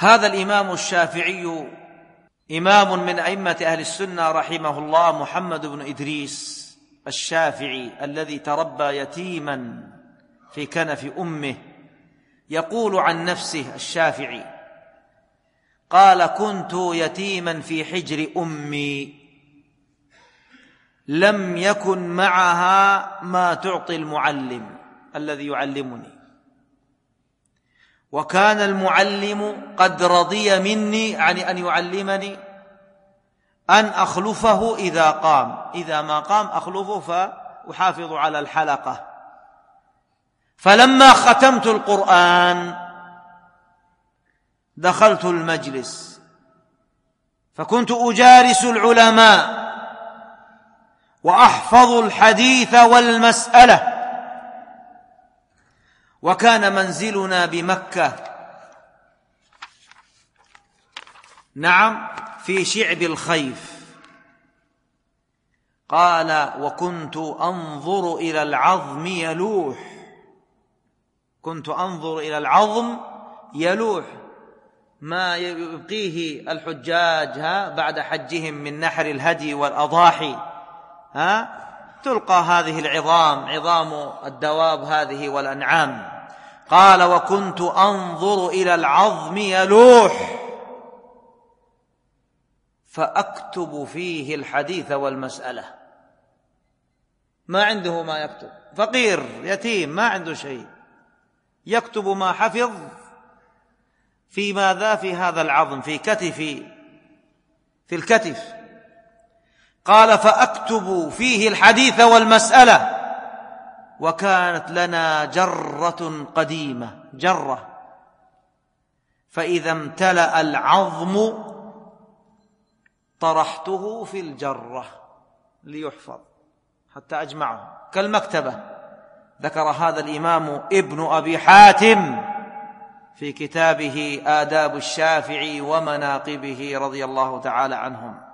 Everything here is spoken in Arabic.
هذا الإمام الشافعي إمام من أئمة أهل السنة رحمه الله، محمد بن إدريس الشافعي الذي تربى يتيما في كنف أمه، يقول عن نفسه الشافعي قال: كنت يتيما في حجر أمي لم يكن معها ما تعطي المعلم الذي يعلمني، وكان المعلم قد رضي مني يعني أن يعلمني أن أخلفه إذا قام، إذا ما قام أخلفه فأحافظ على الحلقة. فلما ختمت القرآن دخلت المجلس فكنت أجالس العلماء وأحفظ الحديث والمسألة، وكان منزلنا بمكة، نعم، في شعب الخيف. قال: وكنت أنظر إلى العظم يلوح، كنت أنظر إلى العظم يلوح، ما يبقيه الحجاج بعد حجهم من نحر الهدي والأضاحي، تلقى هذه العظام، عظام الدواب هذه والأنعام. قال: وكنت أنظر إلى العظم يلوح فأكتب فيه الحديث والمسألة. ما عنده ما يكتب، فقير يتيم ما عنده شيء، يكتب ما حفظ في ماذا؟ في هذا العظم، في كتفي، في الكتف. قال: فأكتب فيه الحديث والمسألة، وكانت لنا جرة قديمة، جرة، فإذا امتلأ العظم طرحته في الجرة ليحفظ حتى أجمعه كالمكتبة. ذكر هذا الإمام ابن أبي حاتم في كتابه آداب الشافعي ومناقبه رضي الله تعالى عنهم.